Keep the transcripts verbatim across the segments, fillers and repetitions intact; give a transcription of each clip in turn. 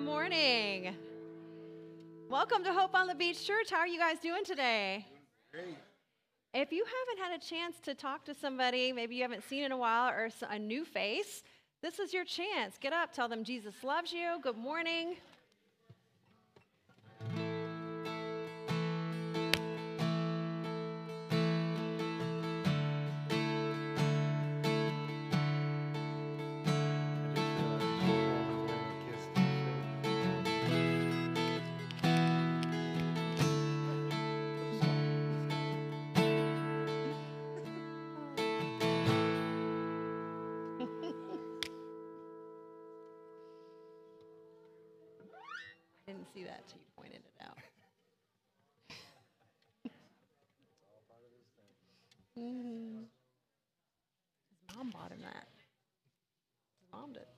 morning. Welcome to Hope on the Beach Church. How are you guys doing today? Great. If you haven't had a chance to talk to somebody, maybe you haven't seen in a while, or a new face, this is your chance. Get up, tell them Jesus loves you. Good morning. I didn't see that till you pointed it out. mm-hmm. His mom bought him that. His mom did.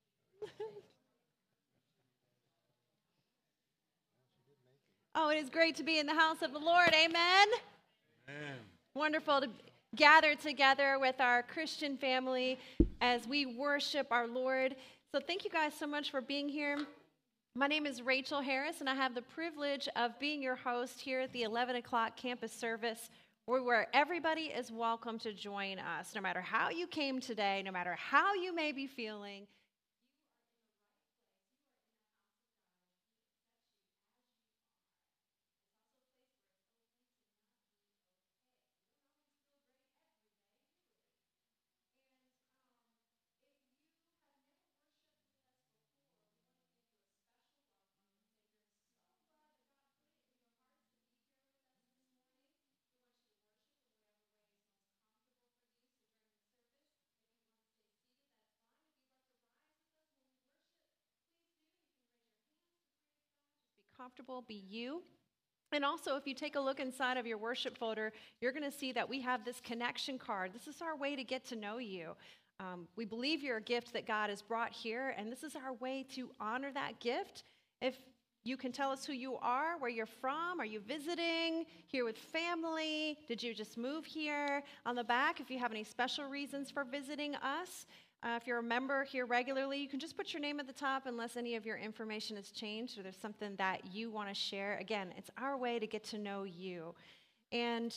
Oh, it is great to be in the house of the Lord. Amen. Amen. Wonderful to gather together with our Christian family as we worship our Lord. So thank you guys so much for being here. My name is Rachel Harris, and I have the privilege of being your host here at the eleven o'clock campus service, where everybody is welcome to join us, no matter how you came today, no matter how you may be feeling. Comfortable, be you. And also, if you take a look inside of your worship folder, you're going to see that we have this connection card. This is our way to get to know you. Um, we believe you're a gift that God has brought here, and this is our way to honor that gift. If you can tell us who you are, where you're from, are you visiting, here with family, did you just move here? On the back, if you have any special reasons for visiting us. Uh, if you're a member here regularly, you can just put your name at the top unless any of your information has changed or there's something that you want to share. Again, it's our way to get to know you. And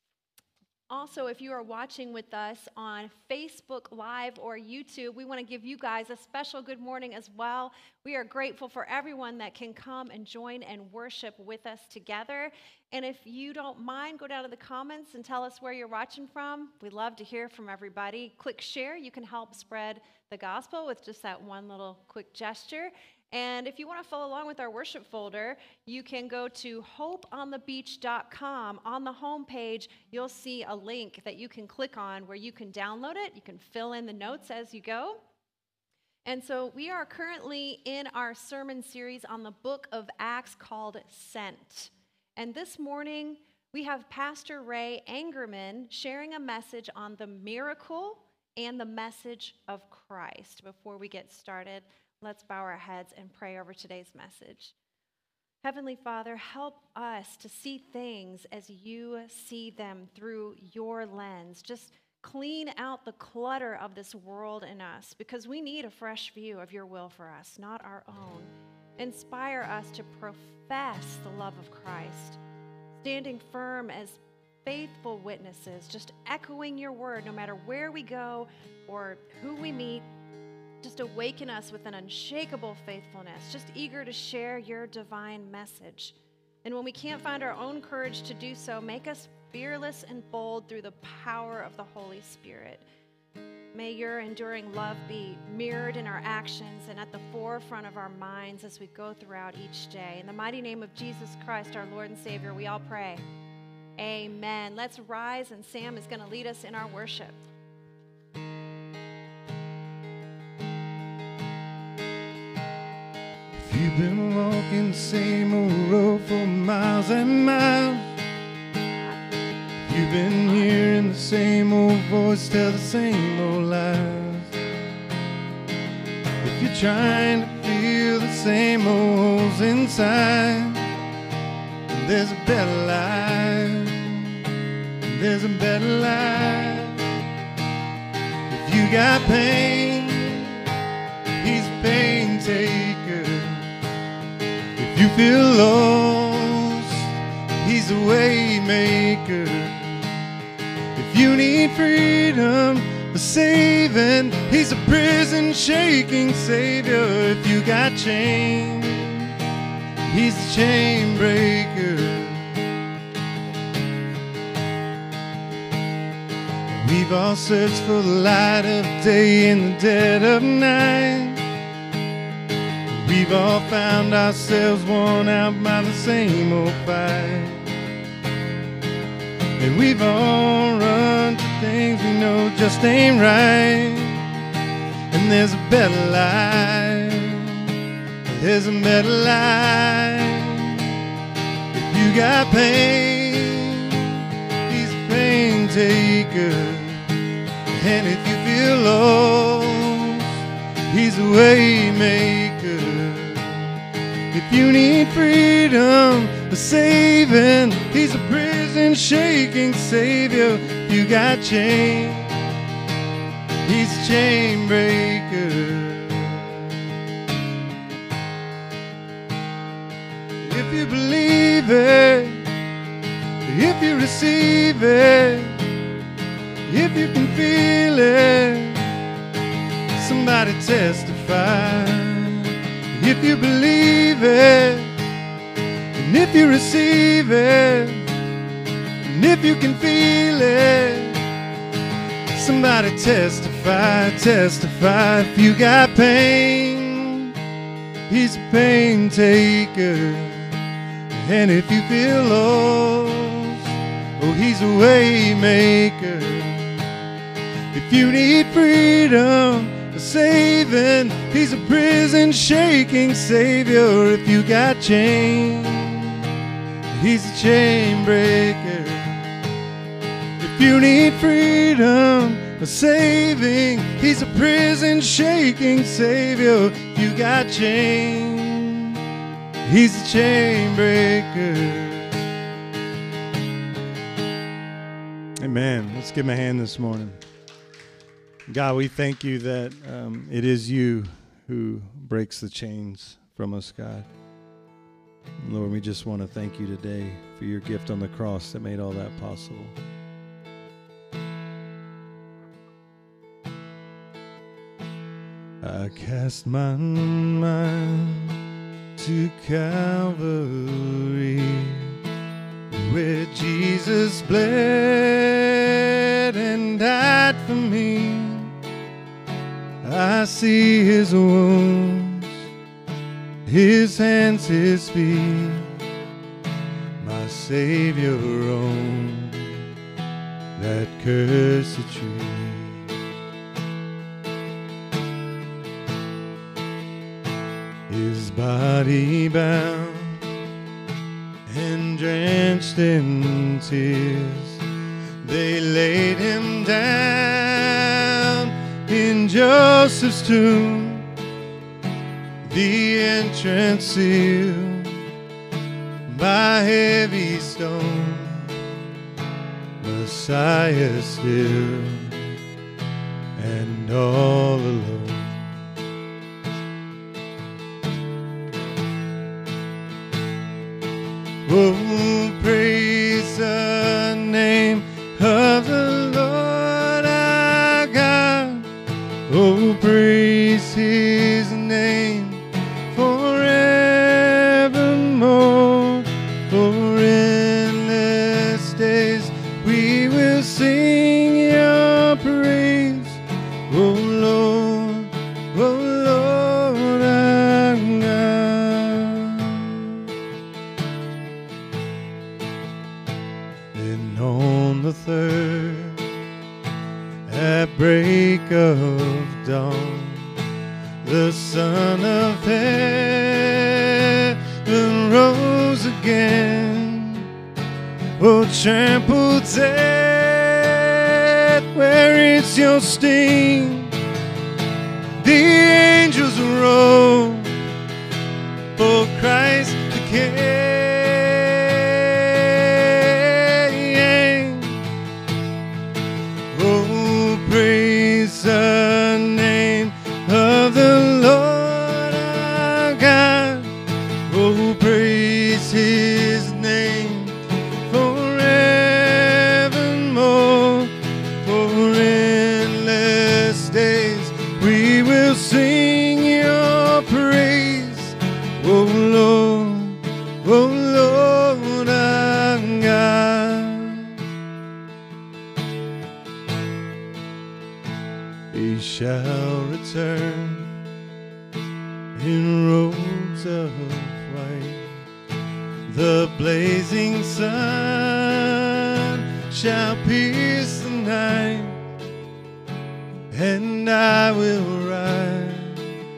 also, if you are watching with us on Facebook Live or YouTube, we want to give you guys a special good morning as well. We are grateful for everyone that can come and join and worship with us together. And if you don't mind, go down to the comments and tell us where you're watching from. We love to hear from everybody. Click share. You can help spread the gospel with just that one little quick gesture. And if you want to follow along with our worship folder, you can go to hope on the beach dot com. On the home page, you'll see a link that you can click on where you can download it. You can fill in the notes as you go. And so we are currently in our sermon series on the book of Acts called Sent. And this morning, we have Pastor Ray Angerman sharing a message on the miracle and the message of Christ. Before we get started, let's bow our heads and pray over today's message. Heavenly Father, help us to see things as you see them through your lens. Just clean out the clutter of this world in us, because we need a fresh view of your will for us, not our own. Inspire us to profess the love of Christ, standing firm as faithful witnesses, just echoing your word no matter where we go or who we meet. Just awaken us with an unshakable faithfulness, just eager to share your divine message. And when we can't find our own courage to do so, make us fearless and bold through the power of the Holy Spirit. May your enduring love be mirrored in our actions and at the forefront of our minds as we go throughout each day. In the mighty name of Jesus Christ, our Lord and Savior, we all pray. Amen. Let's rise, and Sam is going to lead us in our worship. You've been walking the same old road for miles and miles. You've been hearing the same old voice tell the same old lies. If you're trying to feel the same old holes inside, then there's a better life. There's a better life. If you got pain, he's a pain taker. feel lost, He's a way maker. If you need freedom, a saving, He's a prison shaking Savior. If you got chains, He's the chain breaker. We've all searched for the light of day in the dead of night. We've all found ourselves worn out by the same old fight. And we've all run to things we know just ain't right. And there's a better life. There's a better life. If you got pain, He's a pain taker. And if you feel lost, He's a way maker. If you need freedom, a saving, He's a prison shaking Savior. If you got chains, He's a chain breaker. If you believe it, if you receive it, if you can feel it, somebody testify. If you believe it, and if you receive it, and if you can feel it, somebody testify, testify. If you got pain, He's a pain taker. And if you feel lost, oh, He's a way maker. If you need freedom, a saving, He's a prison shaking Savior. If you got chains, He's a chain breaker. If you need freedom, a saving, He's a prison shaking Savior. If you got chains, He's a chain breaker. Amen. Let's give Him a hand this morning. God, we thank You that um, it is You who breaks the chains from us, God. And Lord, we just want to thank You today for Your gift on the cross that made all that possible. I cast my mind to Calvary, where Jesus bled and died for me. I see His wounds, His hands, His feet, my Savior on that cursed tree. His body bound and drenched in tears, they laid Him down in Joseph's tomb, the entrance sealed by heavy stone. Messiah still and all alone. Oh, praise the name of the Lord our God. Oh, praise His name forevermore. For endless days we will sing Your praise. Oh, Lord, oh, Lord our God. And on the third, at break of dawn, the Son of Heaven rose again. Oh, trample death, where is your sting? The angels roll for Christ the King. Oh, praise the name of the Lord our God. Oh, praise sing your praise, oh Lord, oh Lord our God. He shall return in robes of white, the blazing sun shall pierce the night, and I will ride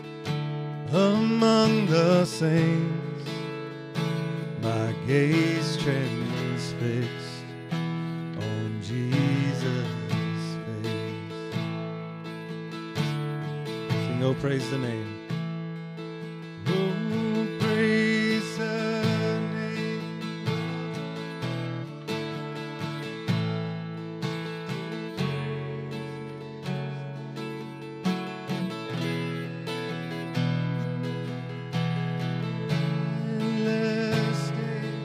among the saints, my gaze transfixed on Jesus' face. Sing, oh, praise the name. Oh, praise the name. Endless days.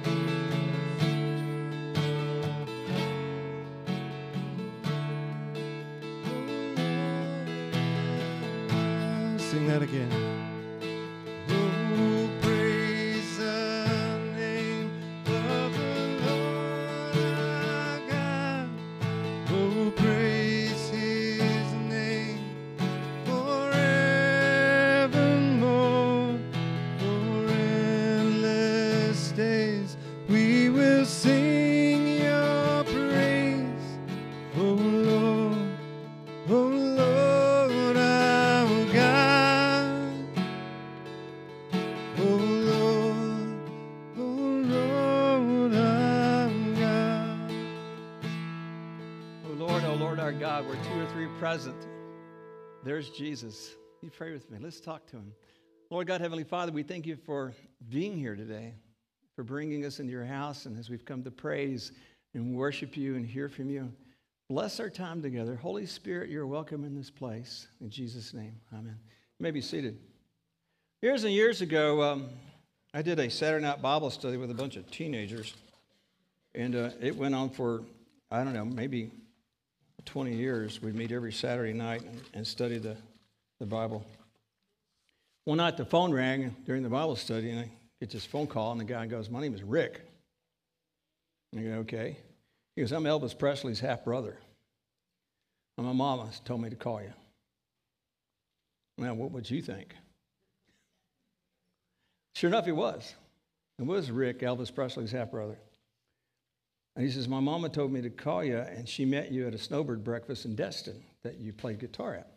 Sing that again. Oh, praise the name of the Lord our God. Oh, praise his name forevermore. For endless days we will sing your praise, oh Lord, oh Lord our God. Oh Lord, oh Lord our God. Oh Lord, oh Lord our God, where two or three present, there's Jesus. You pray with me. Let's talk to him. Lord God, Heavenly Father, we thank you for being here today, for bringing us into your house, and as we've come to praise and worship you and hear from you, bless our time together. Holy Spirit, you're welcome in this place. In Jesus' name, amen. You may be seated. Years and years ago, um, I did a Saturday night Bible study with a bunch of teenagers, and uh, it went on for, I don't know, maybe twenty years. We'd meet every Saturday night and, and study the, the Bible. One night the phone rang during the Bible study, and I get this phone call, and the guy goes, "My name is Rick." And I go, "Okay." He goes, "I'm Elvis Presley's half-brother. And my mama told me to call you." Now, what would you think? Sure enough, he was. It was Rick, Elvis Presley's half-brother. And he says, "My mama told me to call you, and she met you at a snowbird breakfast in Destin that you played guitar at."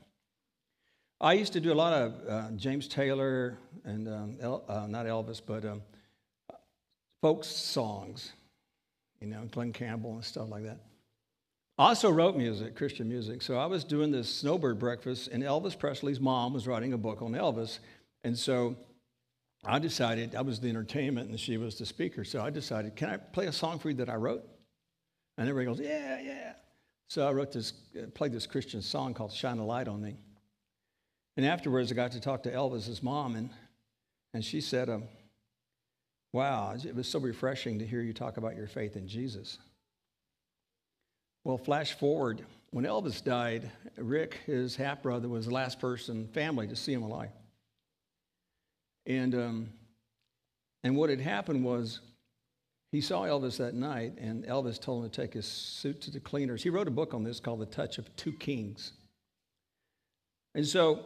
I used to do a lot of uh, James Taylor and, um, El, uh, not Elvis, but um, folk songs, you know, Glenn Campbell and stuff like that. I also wrote music, Christian music. So I was doing this snowbird breakfast, and Elvis Presley's mom was writing a book on Elvis. And so I decided, I was the entertainment and she was the speaker, so I decided, can I play a song for you that I wrote? And everybody goes, yeah, yeah. So I wrote this, played this Christian song called Shine a Light on Me. And afterwards, I got to talk to Elvis's mom, and, and she said, um, wow, it was so refreshing to hear you talk about your faith in Jesus. Well, flash forward, when Elvis died, Rick, his half-brother, was the last person, family, to see him alive. And um, and what had happened was he saw Elvis that night, and Elvis told him to take his suit to the cleaners. He wrote a book on this called The Touch of Two Kings. And so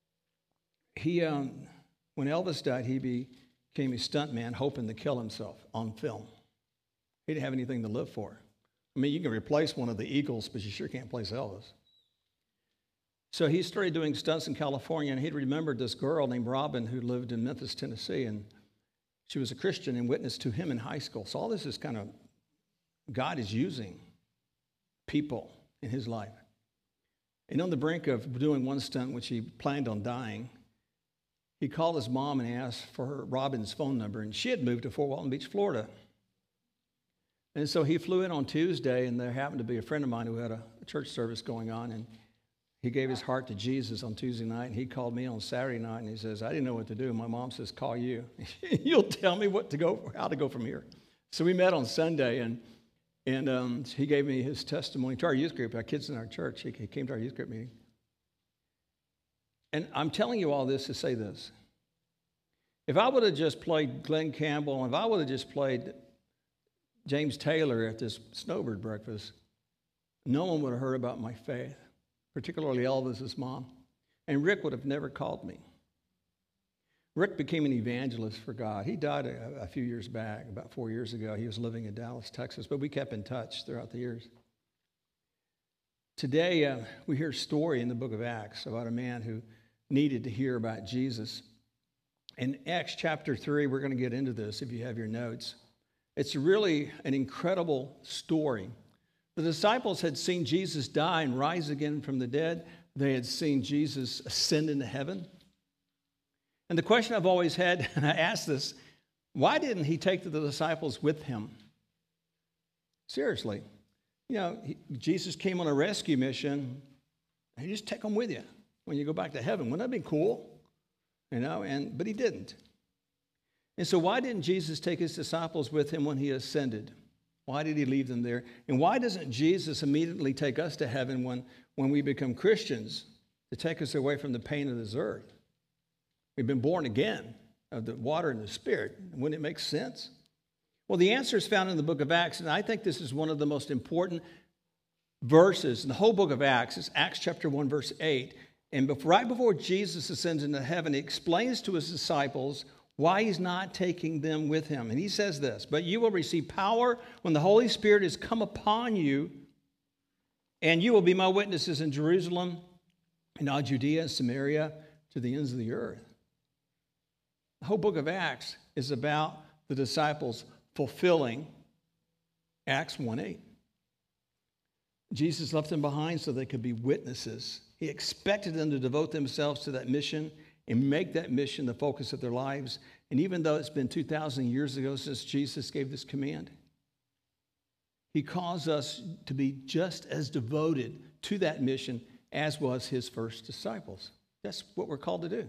he, um, when Elvis died, he became a stuntman hoping to kill himself on film. He didn't have anything to live for. I mean, you can replace one of the Eagles, but you sure can't replace Elvis. So he started doing stunts in California, and he'd remembered this girl named Robin who lived in Memphis, Tennessee, and she was a Christian and witnessed to him in high school. So all this is kind of, God is using people in his life. And on the brink of doing one stunt, which he planned on dying, he called his mom and asked for her, Robin's phone number, and she had moved to Fort Walton Beach, Florida. And so he flew in on Tuesday, and there happened to be a friend of mine who had a church service going on, and he gave his heart to Jesus on Tuesday night, and he called me on Saturday night, and he says, I didn't know what to do. My mom says, call you. You'll tell me what to go, how to go from here. So we met on Sunday, and and um, he gave me his testimony to our youth group, our kids in our church. He, he came to our youth group meeting. And I'm telling you all this to say this. If I would have just played Glenn Campbell, and if I would have just played James Taylor at this snowbird breakfast, no one would have heard about my faith, particularly Elvis's mom. And Rick would have never called me. Rick became an evangelist for God. He died a, a few years back, about four years ago. He was living in Dallas, Texas, but we kept in touch throughout the years. Today, uh, we hear a story in the book of Acts about a man who needed to hear about Jesus. In Acts chapter three, we're going to get into this if you have your notes. It's really an incredible story. The disciples had seen Jesus die and rise again from the dead. They had seen Jesus ascend into heaven. And the question I've always had, and I ask this, why didn't he take the disciples with him? Seriously. You know, he, Jesus came on a rescue mission, and you just take them with you when you go back to heaven. Wouldn't that be cool? You know, and but he didn't. And so why didn't Jesus take his disciples with him when he ascended? Why did he leave them there? And why doesn't Jesus immediately take us to heaven when, when we become Christians to take us away from the pain of this earth? We've been born again of the water and the Spirit. Wouldn't it make sense? Well, the answer is found in the book of Acts, and I think this is one of the most important verses in the whole book of Acts. It's Acts chapter one, verse eight. And before, right before Jesus ascends into heaven, he explains to his disciples why he's not taking them with him. And he says this, "But you will receive power when the Holy Spirit has come upon you, and you will be my witnesses in Jerusalem, and all Judea and Samaria, to the ends of the earth." The whole book of Acts is about the disciples fulfilling Acts one eight. Jesus left them behind so they could be witnesses. He expected them to devote themselves to that mission and make that mission the focus of their lives. And even though it's been two thousand years ago since Jesus gave this command, he calls us to be just as devoted to that mission as was his first disciples. That's what we're called to do.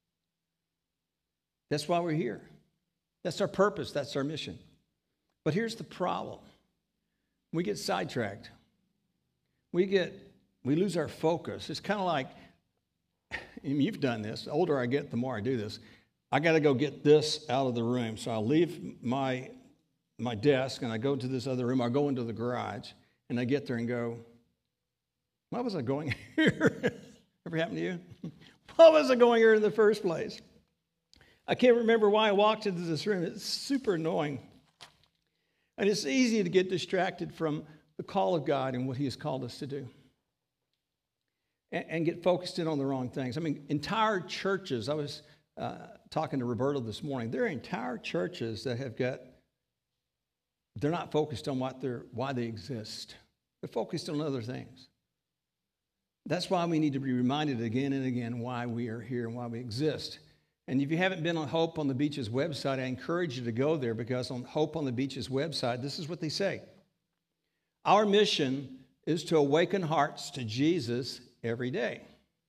That's why we're here. That's our purpose. That's our mission. But here's the problem. We get sidetracked. We get, we lose our focus. It's kind of like, and you've done this. The older I get, the more I do this. I got to go get this out of the room. So I'll leave my, my desk and I go to this other room. I go into the garage and I get there and go, why was I going here? Ever happened to you? Why was I going here in the first place? I can't remember why I walked into this room. It's super annoying. And it's easy to get distracted from the call of God and what he has called us to do. And, and get focused in on the wrong things. I mean, entire churches, I was uh, talking to Roberto this morning, there are entire churches that have got, they're not focused on what they're, why they exist. They're focused on other things. That's why we need to be reminded again and again why we are here and why we exist. And if you haven't been on Hope on the Beach's website, I encourage you to go there, because on Hope on the Beach's website, this is what they say. Our mission is to awaken hearts to Jesus every day.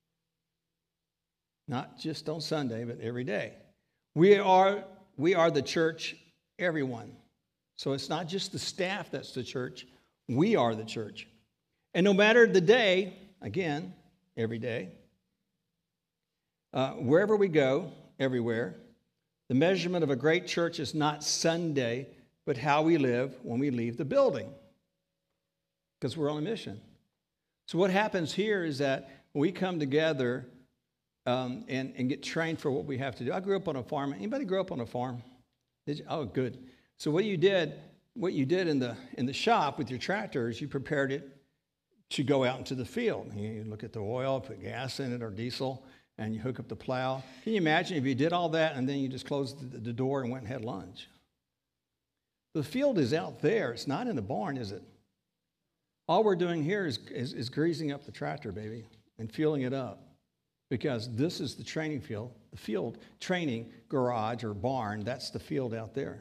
Not just on Sunday, but every day. We are, we are the church, everyone. So it's not just the staff that's the church. We are the church. And no matter the day, again, every day, uh, wherever we go, everywhere, the measurement of a great church is not Sunday, but how we live when we leave the building, because we're on a mission. So what happens here is that we come together um, and, and get trained for what we have to do. I grew up on a farm. Anybody grew up on a farm? Did you? Oh, good. So what you did, what you did in the in the shop with your tractor is you prepared it to go out into the field. You look at the oil, put gas in it or diesel, and you hook up the plow. Can you imagine if you did all that and then you just closed the, the door and went and had lunch? The field is out there. It's not in the barn, is it? All we're doing here is, is, is greasing up the tractor, baby, and fueling it up, because this is the training field, the field training garage or barn. That's the field out there.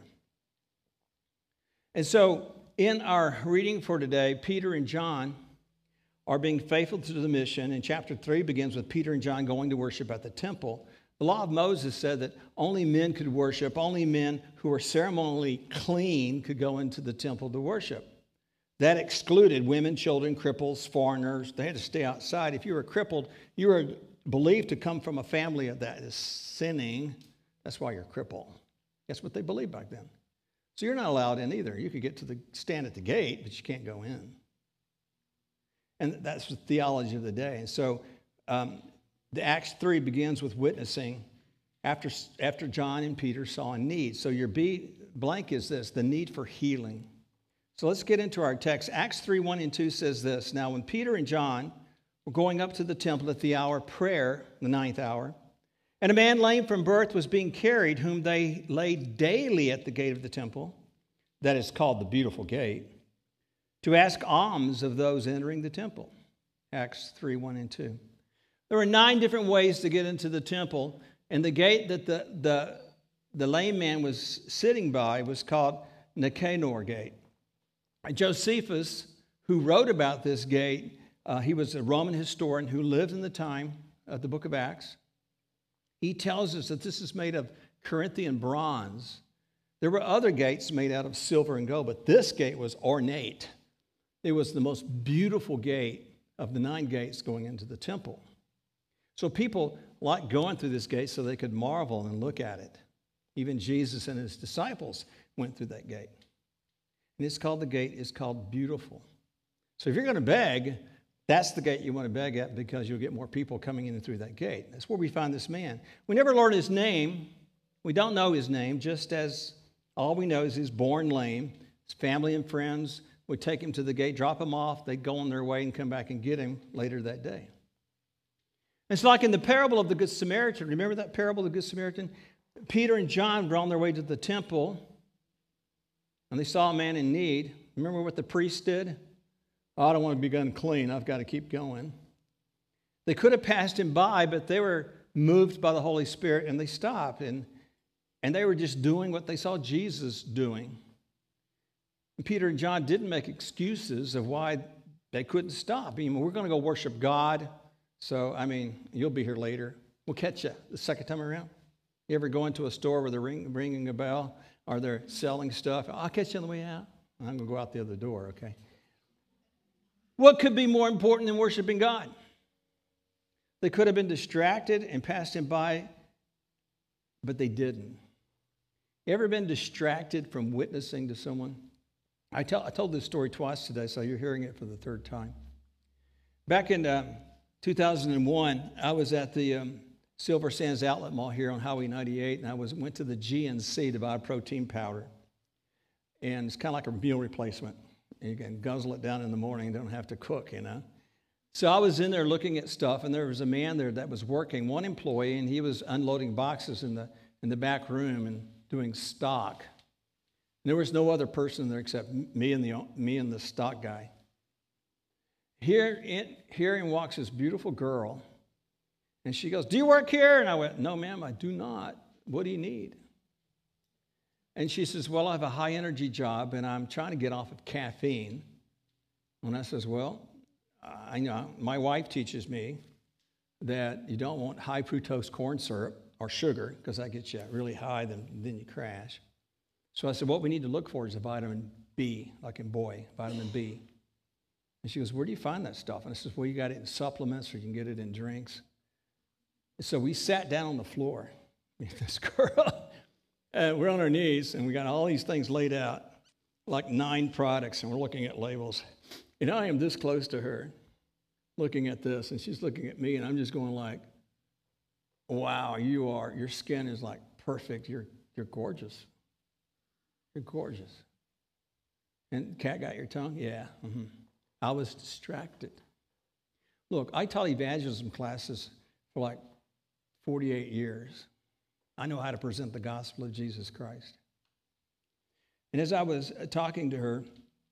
And so in our reading for today, Peter and John are being faithful to the mission. And chapter three begins with Peter and John going to worship at the temple. The law of Moses said that only men could worship, only men who were ceremonially clean could go into the temple to worship. That excluded women, children, cripples, foreigners. They had to stay outside. If you were crippled, you were believed to come from a family that is sinning. That's why you're crippled. That's what they believed back then. So you're not allowed in either. You could get to the stand at the gate, but you can't go in. And that's the theology of the day. And so um, the Acts three begins with witnessing after, after John and Peter saw a need. So your B blank is this, the need for healing. So let's get into our text. Acts three, one and two says this. Now when Peter and John were going up to the temple at the hour of prayer, the ninth hour, and a man lame from birth was being carried, whom they laid daily at the gate of the temple, that is called the Beautiful Gate, to ask alms of those entering the temple. Acts three, one and two. There were nine different ways to get into the temple, and the gate that the, the, the lame man was sitting by was called Nicanor Gate. Josephus, who wrote about this gate, uh, he was a Roman historian who lived in the time of the book of Acts. He tells us that this is made of Corinthian bronze. There were other gates made out of silver and gold, but this gate was ornate. It was the most beautiful gate of the nine gates going into the temple. So people liked going through this gate so they could marvel and look at it. Even Jesus and his disciples went through that gate. And it's called, the gate is called Beautiful. So if you're going to beg, that's the gate you want to beg at, because you'll get more people coming in through that gate. That's where we find this man. We never learn his name. We don't know his name, just as all we know is he's born lame. His family and friends would take him to the gate, drop him off. They'd go on their way and come back and get him later that day. It's like in the parable of the Good Samaritan. Remember that parable of the Good Samaritan? Peter and John were on their way to the temple, and they saw a man in need. Remember what the priest did? Oh, I don't want to be unclean. I've got to keep going. They could have passed him by, but they were moved by the Holy Spirit, and they stopped. And, and they were just doing what they saw Jesus doing. And Peter and John didn't make excuses of why they couldn't stop. I mean, we're going to go worship God. So, I mean, you'll be here later. We'll catch you the second time around. You ever go into a store where they're ring, ringing a bell or they're selling stuff? I'll catch you on the way out. I'm going to go out the other door, okay? What could be more important than worshiping God? They could have been distracted and passed him by, but they didn't. You ever been distracted from witnessing to someone? I, tell, I told this story twice today, so you're hearing it for the third time. Back in uh, two thousand one, I was at the um, Silver Sands Outlet Mall here on Highway ninety-eight, and I was went to the G N C to buy a protein powder. And it's kind of like a meal replacement. You can guzzle it down in the morning, don't have to cook, you know. So I was in there looking at stuff, and there was a man there that was working, one employee, and he was unloading boxes in the in the back room and doing stock. And there was no other person there except me and the me and the stock guy. Here in here in walks this beautiful girl, and she goes, "Do you work here?" And I went, "No, ma'am, I do not. What do you need?" And she says, "Well, I have a high energy job, and I'm trying to get off of caffeine." And I says, "Well, I know my wife teaches me that you don't want high fructose corn syrup or sugar, because that gets you really high, then, then you crash." So I said, "What we need to look for is a vitamin B, like in boy, vitamin B." And she goes, "Where do you find that stuff?" And I said, "Well, you got it in supplements, or you can get it in drinks." And so we sat down on the floor, me and this girl, and we're on our knees, and we got all these things laid out, like nine products, and we're looking at labels. And I am this close to her, looking at this, and she's looking at me, and I'm just going like, "Wow, you are, your skin is like perfect. You're you're gorgeous. You're gorgeous." And "Cat, got your tongue?" "Yeah." Mm-hmm. I was distracted. Look, I taught evangelism classes for like forty-eight years. I know how to present the gospel of Jesus Christ. And as I was talking to her,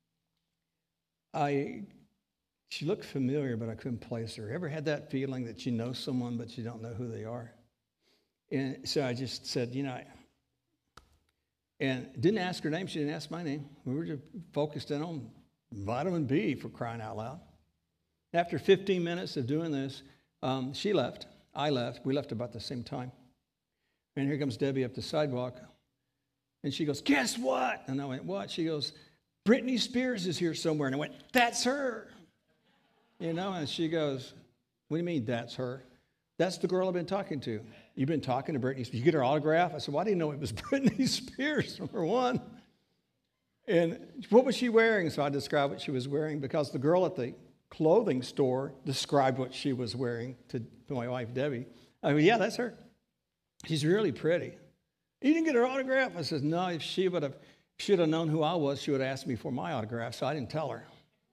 I she looked familiar, but I couldn't place her. Ever had that feeling that you know someone, but you don't know who they are? And so I just said, you know, and didn't ask her name. She didn't ask my name. We were just focused in on vitamin B, for crying out loud. After fifteen minutes of doing this, um, she left. I left. We left about the same time. And here comes Debbie up the sidewalk. And she goes, "Guess what?" And I went, "What?" She goes, "Britney Spears is here somewhere." And I went, "That's her." You know, and she goes, "What do you mean that's her?" That's the girl I've been talking to. You've been talking to Britney Spears. You get her autograph? I said, well, I didn't know it was Britney Spears, number one. And what was she wearing? So I described what she was wearing because the girl at the clothing store described what she was wearing to my wife, Debbie. I mean, yeah, that's her. She's really pretty. You didn't get her autograph? I said, no, if she would have, should have known who I was, she would have asked me for my autograph, so I didn't tell her.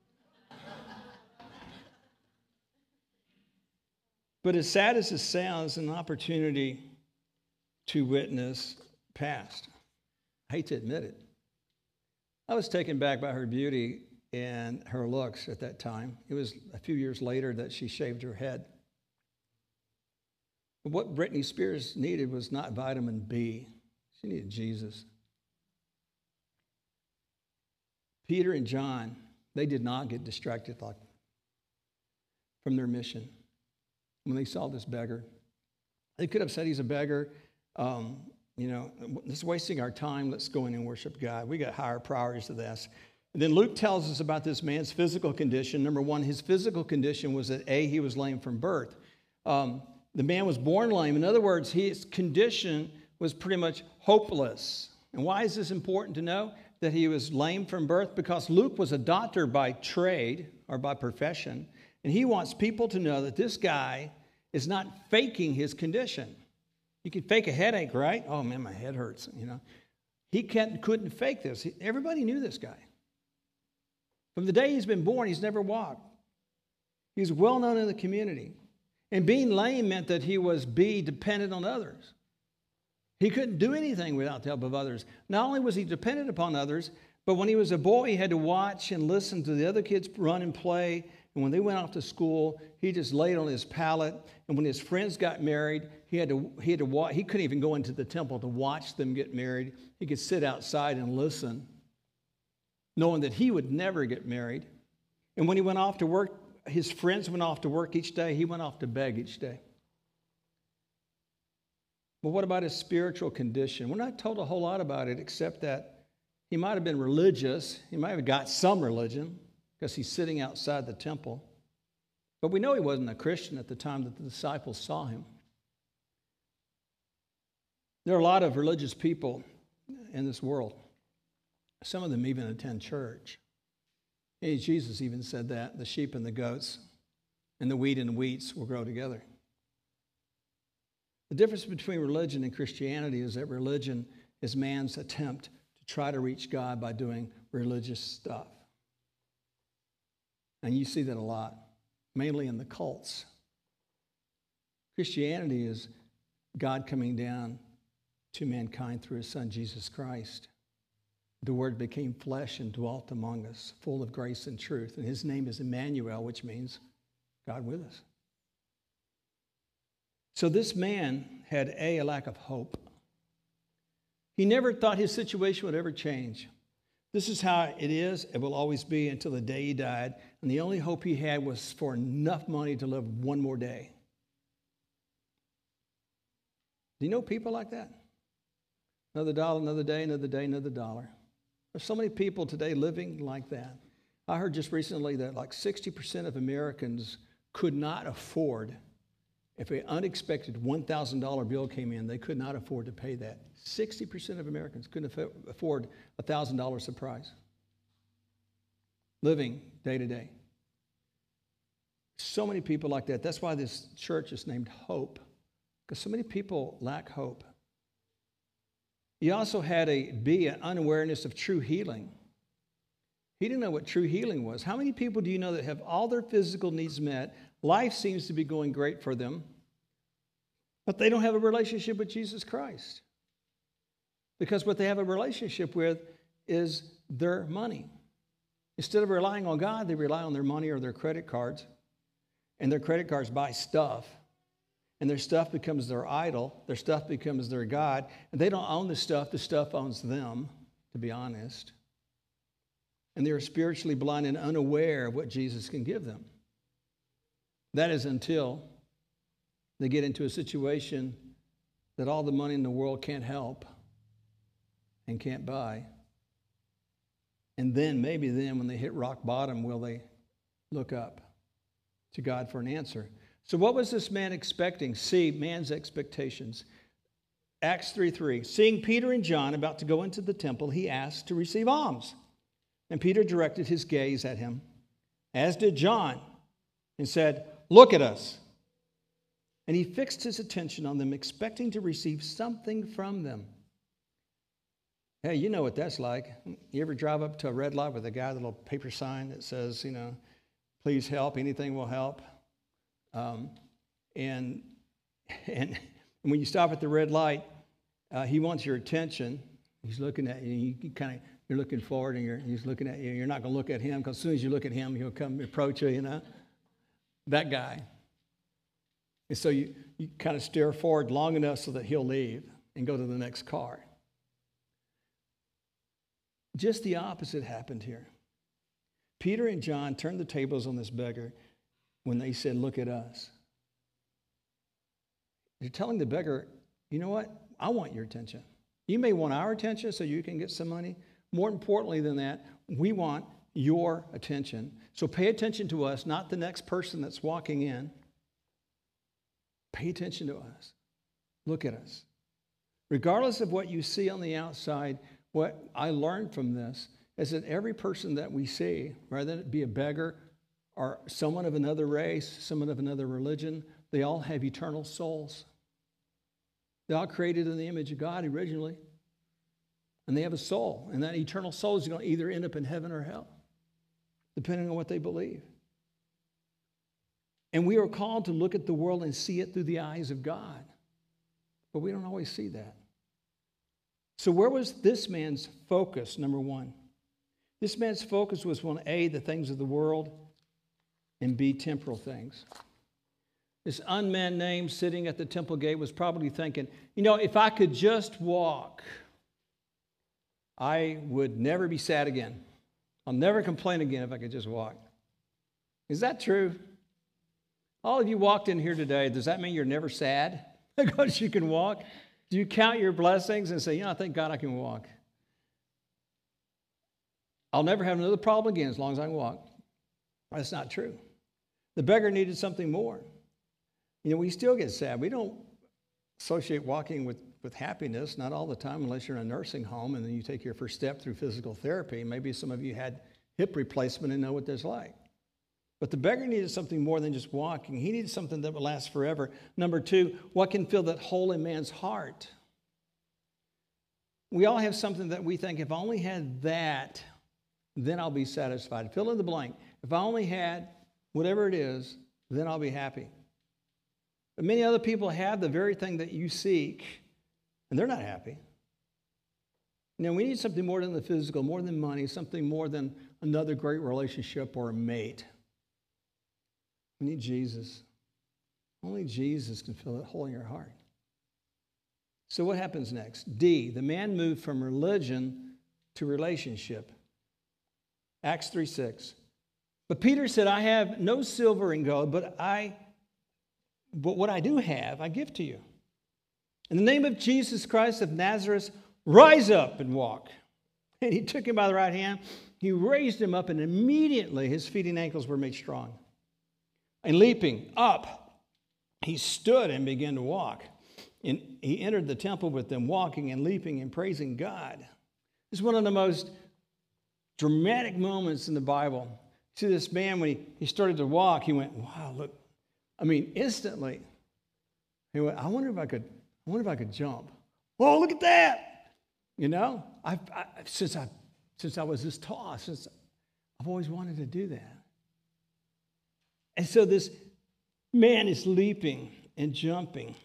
But as sad as it sounds, an opportunity to witness passed. I hate to admit it. I was taken back by her beauty and her looks at that time. It was a few years later that she shaved her head. But what Britney Spears needed was not vitamin B. She needed Jesus. Peter and John, they did not get distracted like from their mission. When they saw this beggar, they could have said he's a beggar. Um, you know, this is wasting our time. Let's go in and worship God. We got higher priorities to this. And then Luke tells us about this man's physical condition. Number one, his physical condition was that A, he was lame from birth. Um, the man was born lame. In other words, his condition was pretty much hopeless. And why is this important to know that he was lame from birth? Because Luke was a doctor by trade or by profession. And he wants people to know that this guy is not faking his condition. You can fake a headache, right? Oh, man, my head hurts, you know. He can't, couldn't fake this. Everybody knew this guy. From the day he's been born, he's never walked. He's well known in the community. And being lame meant that he was, B, dependent on others. He couldn't do anything without the help of others. Not only was he dependent upon others, but when he was a boy, he had to watch and listen to the other kids run and play. And when they went off to school, he just laid on his pallet. And when his friends got married, he had to he had to watch. He couldn't even go into the temple to watch them get married. He could sit outside and listen, knowing that he would never get married. And when he went off to work, his friends went off to work each day. He went off to beg each day. But what about his spiritual condition? We're not told a whole lot about it, except that he might have been religious. He might have got some religion, because he's sitting outside the temple. But we know he wasn't a Christian at the time that the disciples saw him. There are a lot of religious people in this world. Some of them even attend church. Hey, Jesus even said that, the sheep and the goats and the wheat and the wheats will grow together. The difference between religion and Christianity is that religion is man's attempt to try to reach God by doing religious stuff. And you see that a lot, mainly in the cults. Christianity is God coming down to mankind through his son, Jesus Christ. The Word became flesh and dwelt among us, full of grace and truth. And his name is Emmanuel, which means God with us. So this man had, A, a lack of hope. He never thought his situation would ever change. This is how it is. It will always be until the day he died. And the only hope he had was for enough money to live one more day. Do you know people like that? Another dollar, another day, another day, another dollar. There's so many people today living like that. I heard just recently that like sixty percent of Americans could not afford, if an unexpected one thousand dollar bill came in, they could not afford to pay that. sixty percent of Americans couldn't afford a one thousand dollar surprise. Living day to day. So many people like that. That's why this church is named Hope, because so many people lack hope. He also had a B, an unawareness of true healing. He didn't know what true healing was. How many people do you know that have all their physical needs met? Life seems to be going great for them, but they don't have a relationship with Jesus Christ. Because what they have a relationship with is their money. Instead of relying on God, they rely on their money or their credit cards. And their credit cards buy stuff. And their stuff becomes their idol. Their stuff becomes their God. And they don't own the stuff. The stuff owns them, to be honest. And they're spiritually blind and unaware of what Jesus can give them. That is until they get into a situation that all the money in the world can't help and can't buy. And then, maybe then, when they hit rock bottom, will they look up to God for an answer. So what was this man expecting? See, man's expectations. Acts three three. Seeing Peter and John about to go into the temple, he asked to receive alms. And Peter directed his gaze at him, as did John, and said, "Look at us." And he fixed his attention on them, expecting to receive something from them. Hey, you know what that's like. You ever drive up to a red light with a guy with a little paper sign that says, you know, please help, anything will help. Um, and, and when you stop at the red light, uh, he wants your attention. He's looking at you. You kind of you're looking forward, and you're, he's looking at you. You're not going to look at him, because as soon as you look at him, he'll come approach you. You know, that guy. And so you, you kind of stare forward long enough so that he'll leave and go to the next car. Just the opposite happened here. Peter and John turned the tables on this beggar when they said, "Look at us." They're telling the beggar, you know what? I want your attention. You may want our attention so you can get some money. More importantly than that, we want your attention. So pay attention to us, not the next person that's walking in. Pay attention to us. Look at us. Regardless of what you see on the outside, what I learned from this is that every person that we see, rather than it be a beggar or someone of another race, someone of another religion, they all have eternal souls. They're all created in the image of God originally. And they have a soul. And that eternal soul is going to either end up in heaven or hell, depending on what they believe. And we are called to look at the world and see it through the eyes of God. But we don't always see that. So where was this man's focus, number one? This man's focus was on A, the things of the world, and B, temporal things. This unman name sitting at the temple gate was probably thinking, you know, if I could just walk, I would never be sad again. I'll never complain again if I could just walk. Is that true? All of you walked in here today, does that mean you're never sad because you can walk? Do you count your blessings and say, you know, thank God I can walk? I'll never have another problem again as long as I can walk. That's not true. The beggar needed something more. You know, we still get sad. We don't associate walking with, with happiness, not all the time, unless you're in a nursing home and then you take your first step through physical therapy. Maybe some of you had hip replacement and know what that's like. But the beggar needed something more than just walking. He needed something that would last forever. Number two, what can fill that hole in man's heart? We all have something that we think, if I only had that, then I'll be satisfied. Fill in the blank. If I only had whatever it is, then I'll be happy. But many other people have the very thing that you seek, and they're not happy. Now, we need something more than the physical, more than money, something more than another great relationship or a mate. We need Jesus. Only Jesus can fill that hole in your heart. So what happens next? D, the man moved from religion to relationship. Acts three six. But Peter said, I have no silver and gold, but I, but what I do have, I give to you. In the name of Jesus Christ of Nazareth, rise up and walk. And he took him by the right hand. He raised him up, and immediately his feet and ankles were made strong. And leaping up, he stood and began to walk. And he entered the temple with them, walking and leaping and praising God. This is one of the most dramatic moments in the Bible. See, this man, when he, he started to walk, he went, wow, look. I mean, instantly, he went, I wonder if I could, I wonder if I could jump. Whoa, look at that. You know, I've, I, since, I, since I was this tall, since I've always wanted to do that. And so this man is leaping and jumping.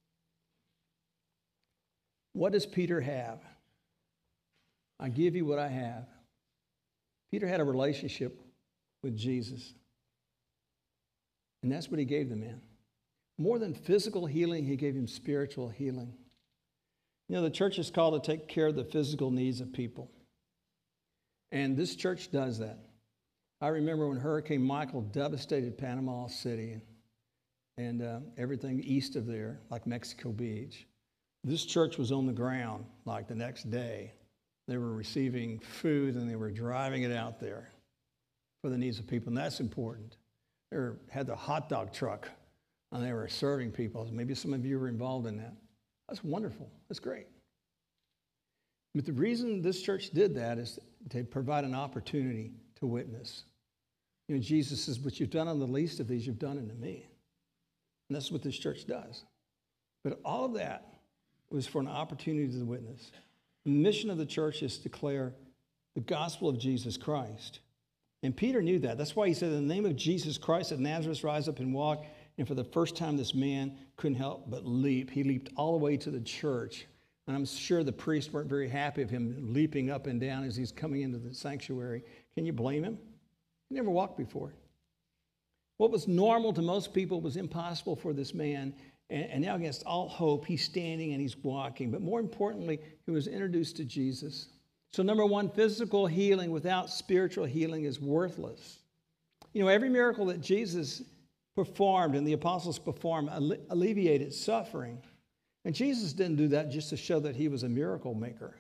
What does Peter have? I give you what I have. Peter had a relationship with Jesus. And that's what he gave the man. More than physical healing, he gave him spiritual healing. You know, the church is called to take care of the physical needs of people. And this church does that. I remember when Hurricane Michael devastated Panama City and uh, everything east of there, like Mexico Beach. This church was on the ground like the next day. They were receiving food and they were driving it out there for the needs of people, and that's important. They had the hot dog truck and they were serving people. Maybe some of you were involved in that. That's wonderful. That's great. But the reason this church did that is to provide an opportunity to witness. You know, Jesus says, what you've done on the least of these, you've done unto me. And that's what this church does. But all of that was for an opportunity to witness. The mission of the church is to declare the gospel of Jesus Christ. And Peter knew that. That's why he said, in the name of Jesus Christ of Nazareth, rise up and walk. And for the first time, this man couldn't help but leap. He leaped all the way to the church. And I'm sure the priests weren't very happy of him leaping up and down as he's coming into the sanctuary. Can you blame him? He never walked before. What was normal to most people was impossible for this man. And now against all hope, he's standing and he's walking. But more importantly, he was introduced to Jesus. So number one, physical healing without spiritual healing is worthless. You know, every miracle that Jesus performed and the apostles performed alle- alleviated suffering. And Jesus didn't do that just to show that he was a miracle maker.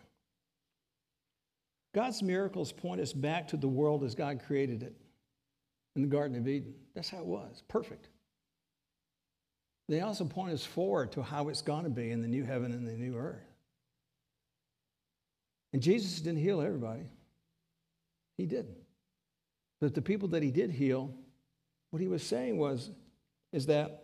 God's miracles point us back to the world as God created it in the Garden of Eden. That's how it was, perfect. They also point us forward to how it's going to be in the new heaven and the new earth. And Jesus didn't heal everybody. He didn't. But the people that he did heal, what he was saying was, is that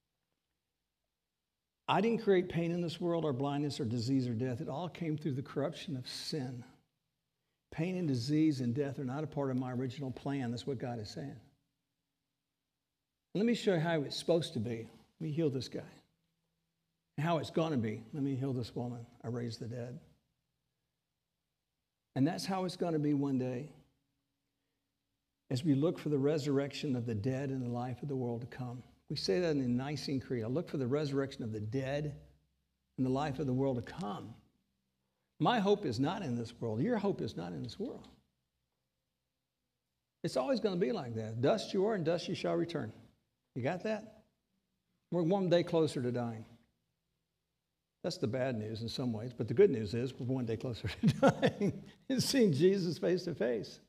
I didn't create pain in this world or blindness or disease or death. It all came through the corruption of sin. Pain and disease and death are not a part of my original plan. That's what God is saying. Let me show you how it's supposed to be. Let me heal this guy. And how it's going to be. Let me heal this woman. I raised the dead. And that's how it's going to be one day as we look for the resurrection of the dead and the life of the world to come. We say that in the Nicene Creed. I look for the resurrection of the dead and the life of the world to come. My hope is not in this world. Your hope is not in this world. It's always going to be like that. Dust you are and dust you shall return. You got that? We're one day closer to dying. That's the bad news in some ways, but the good news is we're one day closer to dying and seeing Jesus face to face.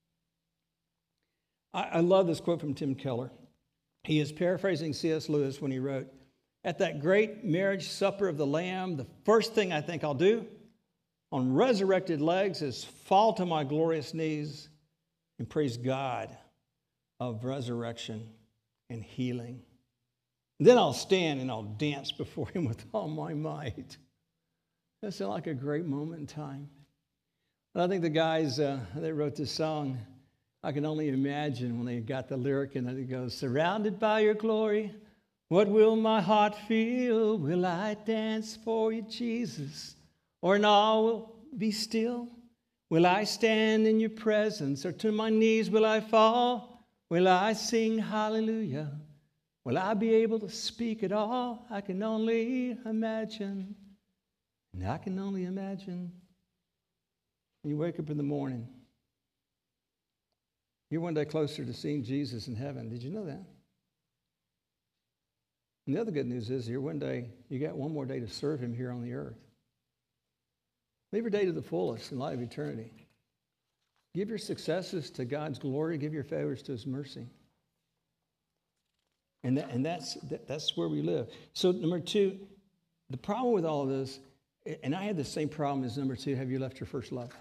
I, I love this quote from Tim Keller. He is paraphrasing C S Lewis when he wrote, "At that great marriage supper of the Lamb, the first thing I think I'll do on resurrected legs is fall to my glorious knees and praise God of resurrection and healing. Then I'll stand and I'll dance before him with all my might." That sounds like a great moment in time. But I think the guys uh, that wrote this song, I can only imagine when they got the lyric and it goes, "Surrounded by your glory, what will my heart feel? Will I dance for you, Jesus? Or in all will be still? Will I stand in your presence? Or to my knees will I fall? Will I sing hallelujah? Will I be able to speak at all? I can only imagine." And I can only imagine. When you wake up in the morning, you're one day closer to seeing Jesus in heaven. Did you know that? And the other good news is you're one day, you got one more day to serve him here on the earth. Live your day to the fullest in light of eternity. Give your successes to God's glory. Give your favors to his mercy. And, that, and that's, that, that's where we live. So number two, the problem with all of this, and I had the same problem as number two, have you left your first love?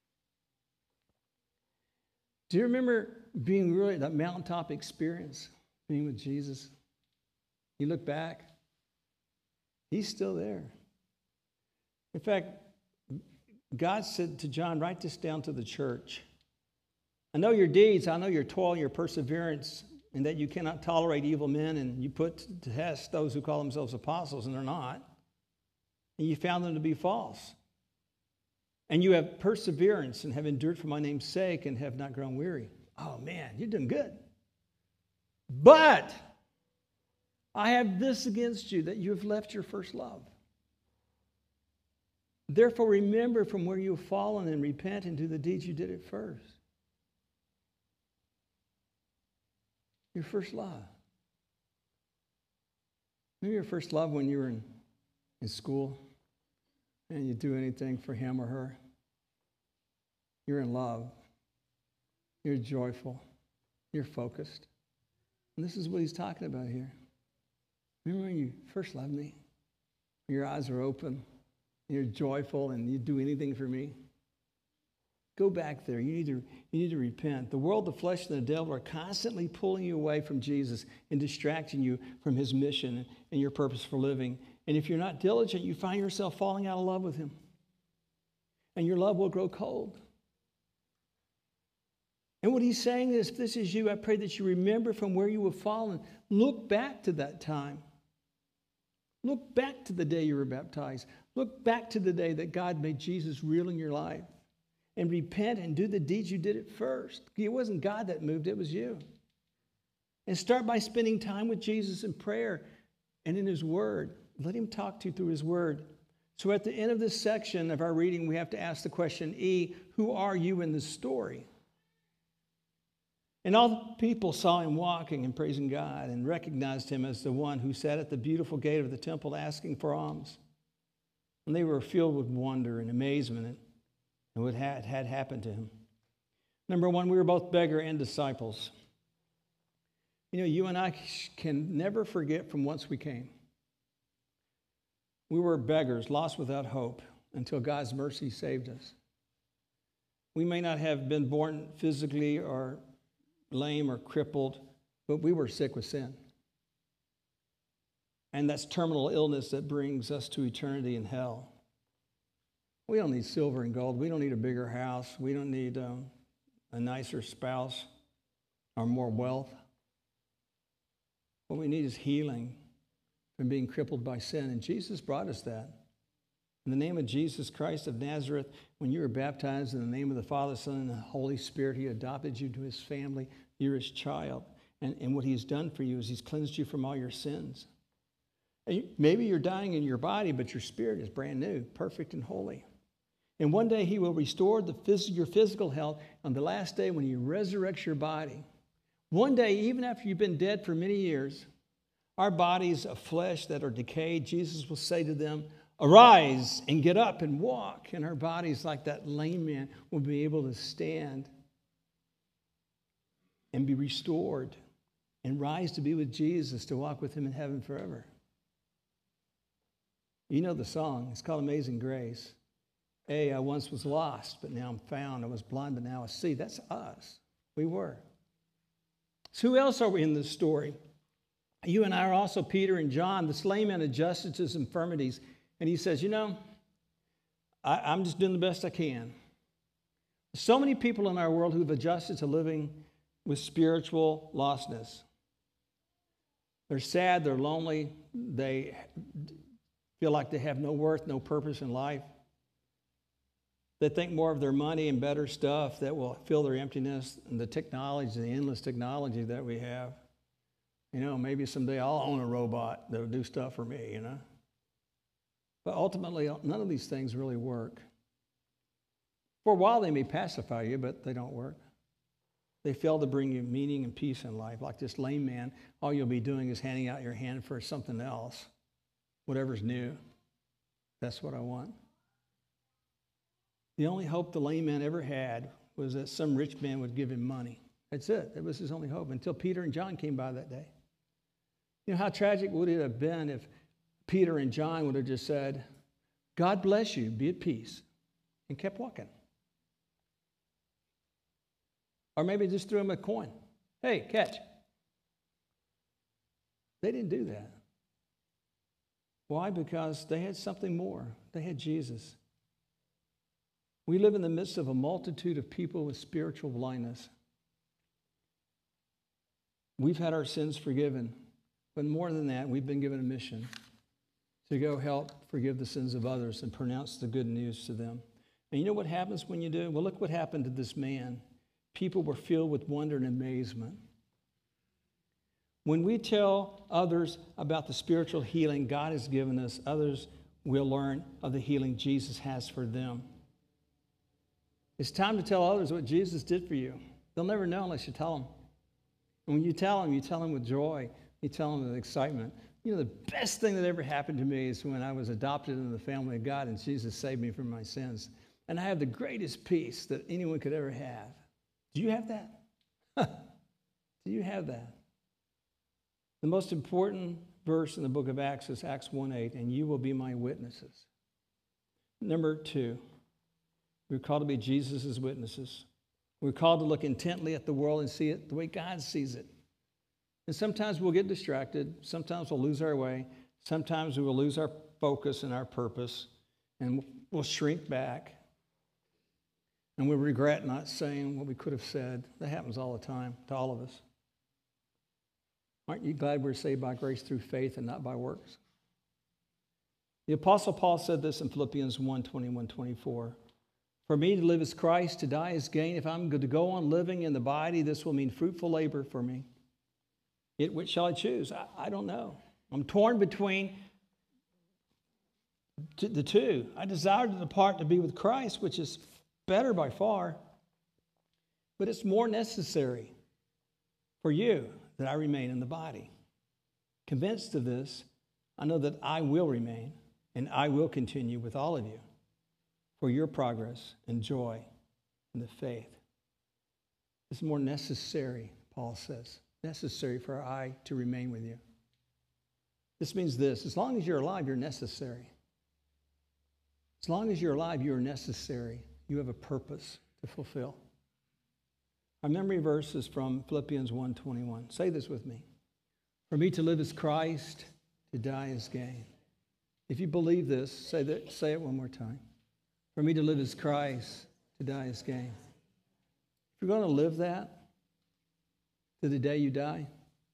Do you remember being really, that mountaintop experience, being with Jesus? You look back, he's still there. In fact, God said to John, write this down to the church. "I know your deeds, I know your toil, your perseverance, and that you cannot tolerate evil men, and you put to test those who call themselves apostles, and they're not. And you found them to be false. And you have perseverance and have endured for my name's sake and have not grown weary." Oh man, you're doing good. "But I have this against you, that you have left your first love. Therefore remember from where you have fallen and repent and do the deeds you did at first." Your first love. Maybe your first love when you were in, in school and you do anything for him or her. You're in love. You're joyful. You're focused. And this is what he's talking about here. Remember when you first loved me? Your eyes were open, and you're joyful, and you'd do anything for me. Go back there. You need to, you need to repent. The world, the flesh, and the devil are constantly pulling you away from Jesus and distracting you from his mission and your purpose for living. And if you're not diligent, you find yourself falling out of love with him. And your love will grow cold. And what he's saying is, if this is you, I pray that you remember from where you have fallen. Look back to that time. Look back to the day you were baptized. Look back to the day that God made Jesus real in your life. And repent and do the deeds you did at first. It wasn't God that moved, it was you. And start by spending time with Jesus in prayer and in his word. Let him talk to you through his word. So at the end of this section of our reading, we have to ask the question, E, who are you in this story? And all the people saw him walking and praising God and recognized him as the one who sat at the beautiful gate of the temple asking for alms. And they were filled with wonder and amazement at what had, had happened to him. Number one, we were both beggar and disciples. You know, you and I can never forget from whence we came. We were beggars, lost without hope, until God's mercy saved us. We may not have been born physically or lame or crippled, but we were sick with sin. And that's terminal illness that brings us to eternity in hell. We don't need silver and gold. We don't need a bigger house. We don't need um, a nicer spouse or more wealth. What we need is healing from being crippled by sin. And Jesus brought us that. In the name of Jesus Christ of Nazareth, when you were baptized in the name of the Father, Son, and the Holy Spirit, he adopted you to his family. You're his child. And, and what he's done for you is he's cleansed you from all your sins. And you, maybe you're dying in your body, but your spirit is brand new, perfect and holy. And one day he will restore the phys- your physical health on the last day when he resurrects your body. One day, even after you've been dead for many years, our bodies of flesh that are decayed, Jesus will say to them, arise and get up and walk. And our bodies, like that lame man, will be able to stand and be restored and rise to be with Jesus, to walk with him in heaven forever. You know the song. It's called Amazing Grace. Hey, I once was lost, but now I'm found. I was blind, but now I see. That's us. We were. So who else are we in this story? You and I are also Peter and John. The lame man adjusted to his infirmities. And he says, you know, I, I'm just doing the best I can. So many people in our world who've adjusted to living with spiritual lostness. They're sad, they're lonely, they feel like they have no worth, no purpose in life. They think more of their money and better stuff that will fill their emptiness, and the technology, the endless technology that we have. You know, maybe someday I'll own a robot that will do stuff for me, you know. But ultimately, none of these things really work. For a while, they may pacify you, but they don't work. They fail to bring you meaning and peace in life. Like this lame man, all you'll be doing is handing out your hand for something else, whatever's new. That's what I want. The only hope the lame man ever had was that some rich man would give him money. That's it. That was his only hope until Peter and John came by that day. You know, how tragic would it have been if Peter and John would have just said, God bless you, be at peace, and kept walking. Or maybe just threw him a coin. Hey, catch. They didn't do that. Why? Because they had something more. They had Jesus. We live in the midst of a multitude of people with spiritual blindness. We've had our sins forgiven, but more than that, we've been given a mission to go help forgive the sins of others and pronounce the good news to them. And you know what happens when you do? Well, look what happened to this man. People were filled with wonder and amazement. When we tell others about the spiritual healing God has given us, others will learn of the healing Jesus has for them. It's time to tell others what Jesus did for you. They'll never know unless you tell them. And when you tell them, you tell them with joy. You tell them with excitement. You know, the best thing that ever happened to me is when I was adopted into the family of God and Jesus saved me from my sins. And I have the greatest peace that anyone could ever have. Do you have that? Do you have that? The most important verse in the book of Acts is Acts one eight, and you will be my witnesses. Number two, we're called to be Jesus' witnesses. We're called to look intently at the world and see it the way God sees it. And sometimes we'll get distracted. Sometimes we'll lose our way. Sometimes we will lose our focus and our purpose, and we'll shrink back. And we'll regret not saying what we could have said. That happens all the time to all of us. Aren't you glad we're saved by grace through faith and not by works? The Apostle Paul said this in Philippians one twenty-one twenty-four. For me to live is Christ, to die is gain. If I'm good to go on living in the body, this will mean fruitful labor for me. Yet which shall I choose? I, I don't know. I'm torn between t- the two. I desire to depart to be with Christ, which is better by far, but it's more necessary for you that I remain in the body. Convinced of this, I know that I will remain and I will continue with all of you for your progress and joy in the faith. It's more necessary, Paul says, necessary for I to remain with you. This means this: as long as you're alive, you're necessary. As long as you're alive, you are necessary. You have a purpose to fulfill. Our memory verse is from Philippians one twenty-one. Say this with me. For me to live is Christ, to die is gain. If you believe this, say that. Say it one more time. For me to live is Christ, to die is gain. If you're going to live that to the day you die,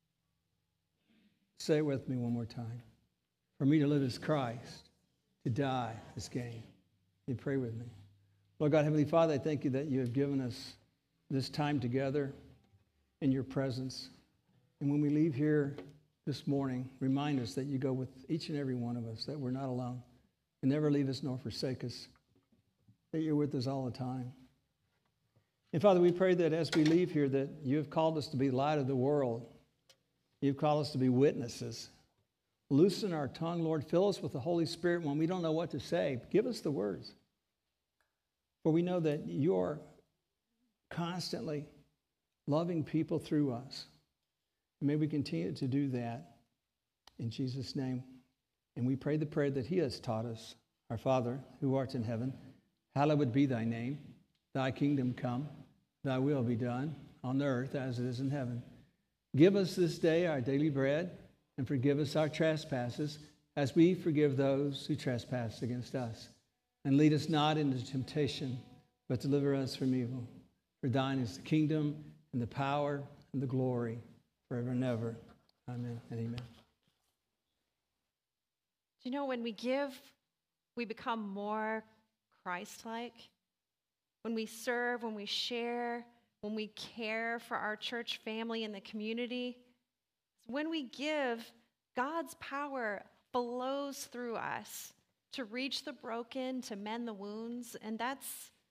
say it with me one more time. For me to live is Christ, to die is gain. You pray with me. Lord God, Heavenly Father, I thank you that you have given us this time together in your presence. And when we leave here this morning, remind us that you go with each and every one of us, that we're not alone. You never leave us nor forsake us, that you're with us all the time. And Father, we pray that as we leave here, that you have called us to be light of the world. You've called us to be witnesses. Loosen our tongue, Lord. Fill us with the Holy Spirit when we don't know what to say. Give us the words. For we know that you're constantly loving people through us. May we continue to do that in Jesus' name. And we pray the prayer that he has taught us. Our Father, who art in heaven, hallowed be thy name. Thy kingdom come, thy will be done on earth as it is in heaven. Give us this day our daily bread, and forgive us our trespasses as we forgive those who trespass against us. And lead us not into temptation, but deliver us from evil. For thine is the kingdom and the power and the glory forever and ever. Amen and amen. Do you know when we give, we become more Christ-like? When we serve, when we share, when we care for our church family and the community, when we give, God's power flows through us to reach the broken, to mend the wounds, and that's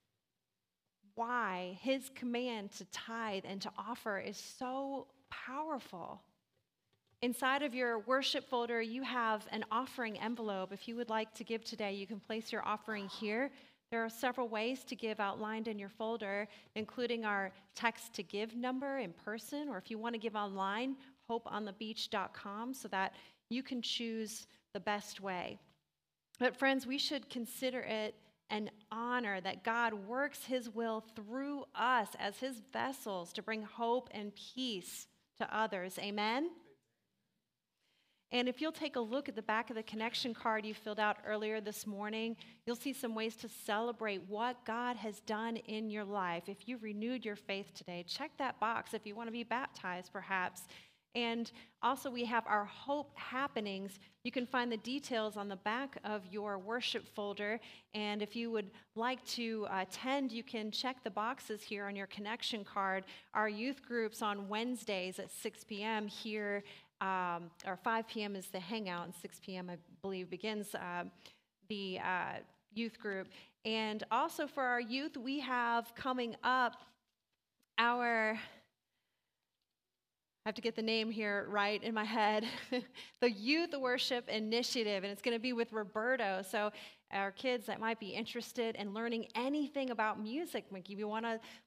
why his command to tithe and to offer is so powerful. Inside of your worship folder, you have an offering envelope. If you would like to give today, you can place your offering here. There are several ways to give outlined in your folder, including our text to give number in person, or if you want to give online, hope on the beach dot com, so that you can choose the best way. But friends, we should consider it an honor that God works his will through us as his vessels to bring hope and peace to others. Amen? And if you'll take a look at the back of the connection card you filled out earlier this morning, you'll see some ways to celebrate what God has done in your life. If you've renewed your faith today, check that box if you want to be baptized, perhaps. And also we have our Hope Happenings. You can find the details on the back of your worship folder. And if you would like to attend, you can check the boxes here on your connection card. Our youth groups on Wednesdays at six p.m. here, um, or five p.m. is the hangout, and six p.m. I believe begins uh, the uh, youth group. And also for our youth, we have coming up our... I have to get the name here right in my head, the Youth Worship Initiative, and it's going to be with Roberto. So our kids that might be interested in learning anything about music, like if you want to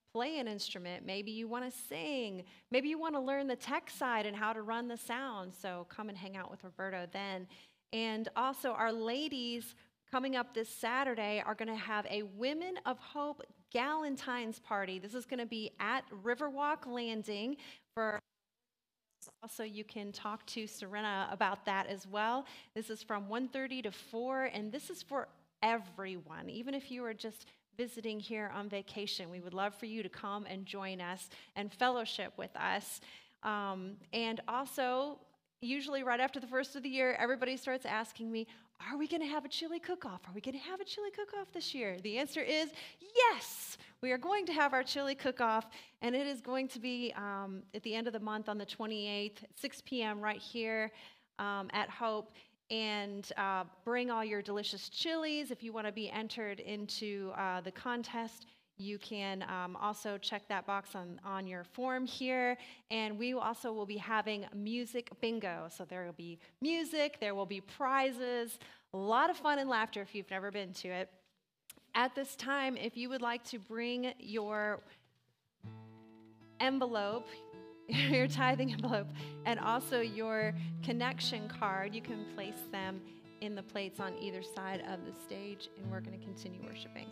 play an instrument. Maybe you want to sing. Maybe you want to learn the tech side and how to run the sound. So come and hang out with Roberto then. And also our ladies coming up this Saturday are going to have a Women of Hope Galentine's party. This is going to be at Riverwalk Landing. For also, you can talk to Serena about that as well. This is from one thirty to four, and this is for everyone. Even if you are just visiting here on vacation, we would love for you to come and join us and fellowship with us. Um, and also, usually right after the first of the year, everybody starts asking me, are we going to have a chili cook-off? Are we going to have a chili cook-off this year? The answer is yes. We are going to have our chili cook-off, and it is going to be um, at the end of the month on the twenty-eighth, at six p.m. right here um, at Hope. And uh, bring all your delicious chilies. If you want to be entered into uh, the contest, you can um, also check that box on, on your form here. And we also will be having music bingo. So there will be music, there will be prizes, a lot of fun and laughter if you've never been to it. At this time, if you would like to bring your envelope, your tithing envelope, and also your connection card, you can place them in the plates on either side of the stage, and we're going to continue worshiping.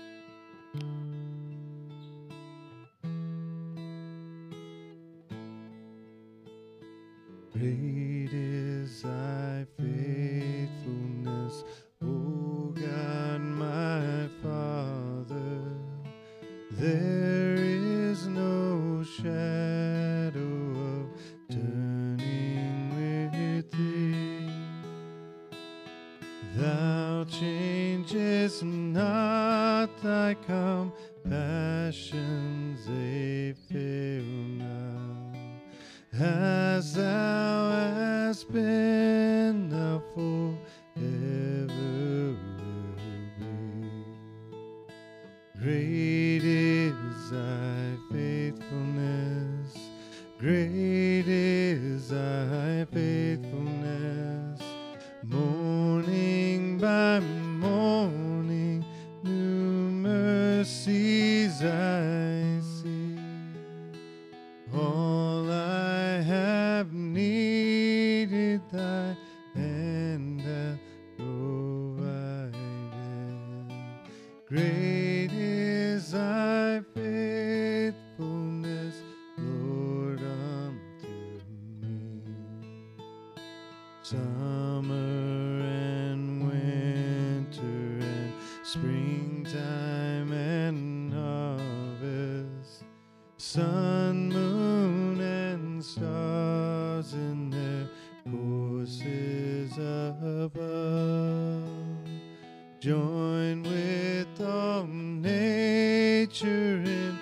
Great is thy faithfulness, O God, my Father. There is no shadow of turning with thee. Thou changest not, thy compassions, they fail not. As thou hast been, thou forever will be. Great is thy faithfulness, great is thy faithfulness. Morning by morning, new mercies I see. All I have needed, thy hand hath provided. Great is thy faithfulness, Lord, unto me. Summer and winter and springtime and harvest, sun, moon, and stars in their courses above, join with all nature in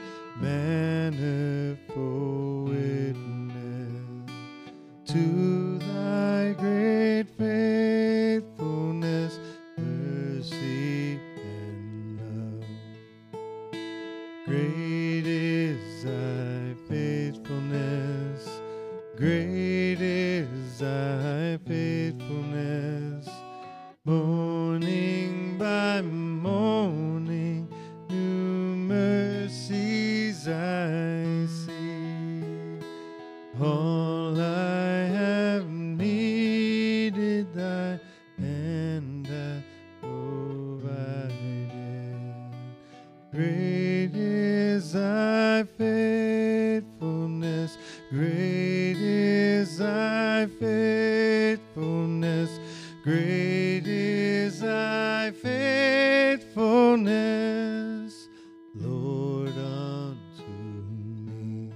manifold witness to thy great faithfulness, mercy, and love. Great is thy faithfulness, great is thy faithfulness. Morning by morning, new mercies I see. All I have needed, thy hand hath provided. Great is thy faithfulness, great is thy faithfulness, great is thy faithfulness, Lord, unto me.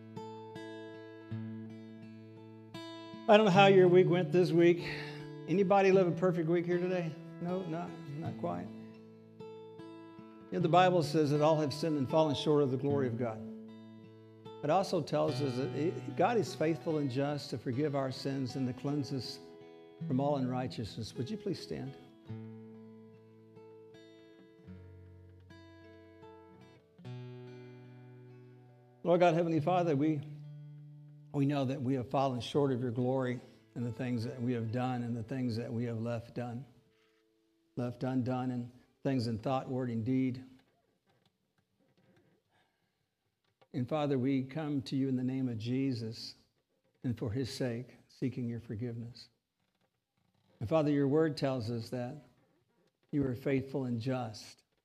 I don't know how your week went this week. Anybody live a perfect week here today? No, not, not quite. You know, the Bible says that all have sinned and fallen short of the glory of God. It also tells us that God is faithful and just to forgive our sins and to cleanse us from all unrighteousness. Would you please stand? Lord God, Heavenly Father, we, we know that we have fallen short of your glory in the things that we have done and the things that we have left done, left undone, and things in thought, word, and deed. And Father, we come to you in the name of Jesus and for his sake, seeking your forgiveness. And Father, your word tells us that you are faithful and just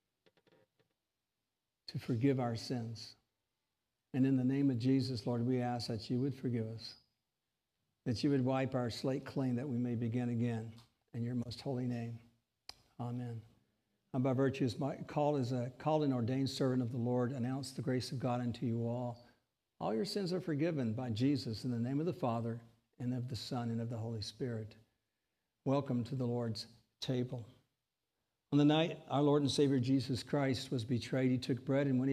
to forgive our sins. And in the name of Jesus, Lord, we ask that you would forgive us, that you would wipe our slate clean, that we may begin again in your most holy name. Amen. And by virtue of my call as a called and ordained servant of the Lord, announce the grace of God unto you all. All your sins are forgiven by Jesus in the name of the Father and of the Son and of the Holy Spirit. Welcome to the Lord's table. On the night our Lord and Savior Jesus Christ was betrayed, he took bread, and when he